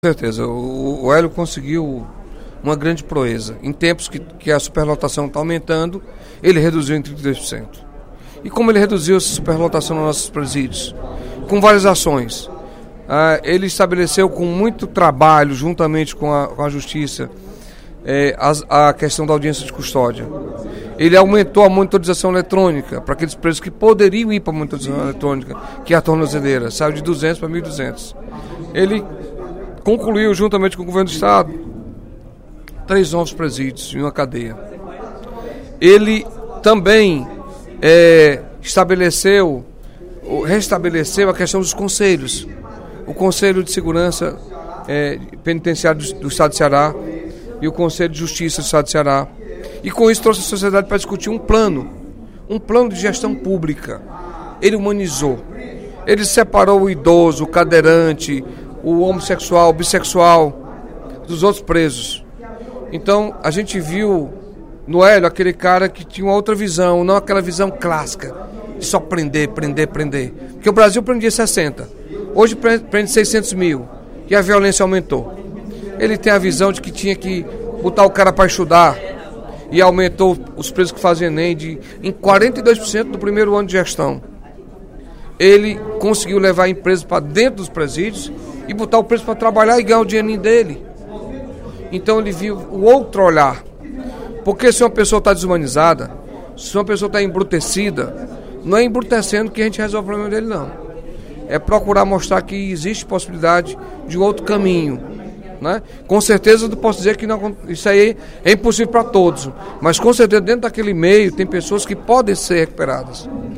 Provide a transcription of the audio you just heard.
Com certeza, o Hélio conseguiu uma grande proeza. Em tempos que a superlotação está aumentando, ele reduziu em 32%. E como ele reduziu essa superlotação nos nossos presídios? Com várias ações. Ele estabeleceu com muito trabalho, juntamente com a Justiça, a questão da audiência de custódia. Ele aumentou a monitorização eletrônica para aqueles presos que poderiam ir para a monitorização eletrônica, que é a tornozeleira, saiu de 200 para 1.200. Ele concluiu, juntamente com o governo do estado, 3 novos presídios e uma cadeia. Ele também restabeleceu a questão dos conselhos. O Conselho de Segurança Penitenciário do Estado de Ceará e o Conselho de Justiça do Estado de Ceará. E com isso trouxe a sociedade para discutir um plano de gestão pública. Ele humanizou. Ele separou o idoso, o cadeirante, o homossexual, o bissexual dos outros presos. Então a gente viu no Hélio aquele cara que tinha uma outra visão, não aquela visão clássica de só prender. Porque o Brasil prendia 60, hoje prende 600 mil e a violência aumentou. Ele tem a visão de que tinha que botar o cara para estudar e aumentou os presos que fazem Enem em 42% no primeiro ano de gestão. Ele conseguiu levar a empresa para dentro dos presídios e botar o preso para trabalhar e ganhar o dinheirinho dele. Então ele viu o outro olhar. Porque se uma pessoa está desumanizada, se uma pessoa está embrutecida, não é embrutecendo que a gente resolve o problema dele, não. É procurar mostrar que existe possibilidade de um outro caminho, né? Com certeza eu posso dizer que não, isso aí é impossível para todos, mas com certeza dentro daquele meio tem pessoas que podem ser recuperadas.